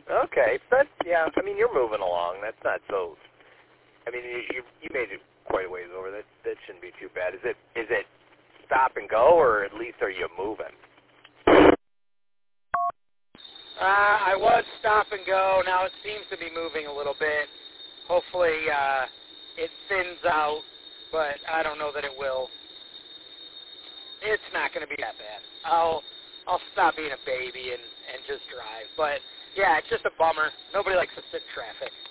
Okay. But, yeah, I mean, you're moving along. That's not so... I mean, you made it quite a ways over. That shouldn't be too bad. Is it stop and go, or at least are you moving? I was stop and go. Now it seems to be moving a little bit. Hopefully it thins out, but I don't know that it will. It's not going to be that bad. I'll stop being a baby and just drive. But, yeah, it's just a bummer. Nobody likes to sit in traffic.